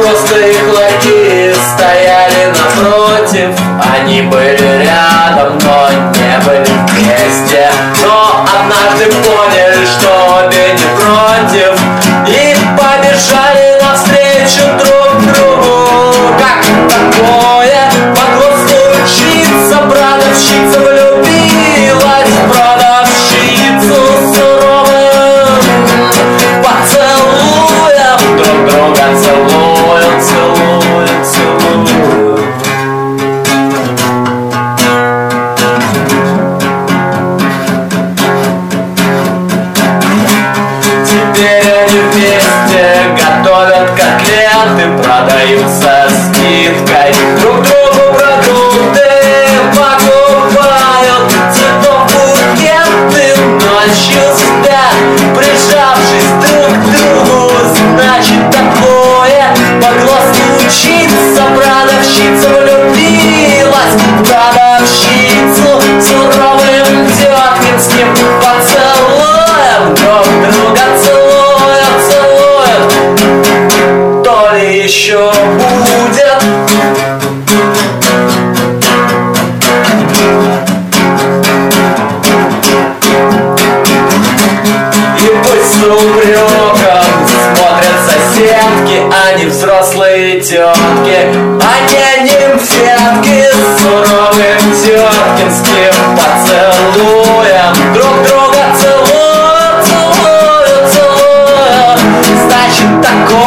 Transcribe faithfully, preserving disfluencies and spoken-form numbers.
взрослые клоки стояли напротив. Они были рядом, но не были вместе. Но однажды поняли, что обе не против, и побежали навстречу друг другу. Как такое могло случиться? Продавщица влюбилась в продавщицу суровым поцелуем. Друг друга целуют, целуют, целуют. Теперь они вместе готовят котлеты, продают со скидкой, друг другу продукты покупают, цветов букеты, ночью спят, прижавшись друг к другу. Значит, такое могло случиться. Продавщица влюбилась в продавщицу суровым теткинским поцелуем. Друг друга целуют, целуют. То ли еще будет. И пусть с упреком смотрят соседки, а не взрослые тетки, а не нимфетки с суровым теткинским поцелуем. Друг друга целуют, целуют, целуют. Значит, такое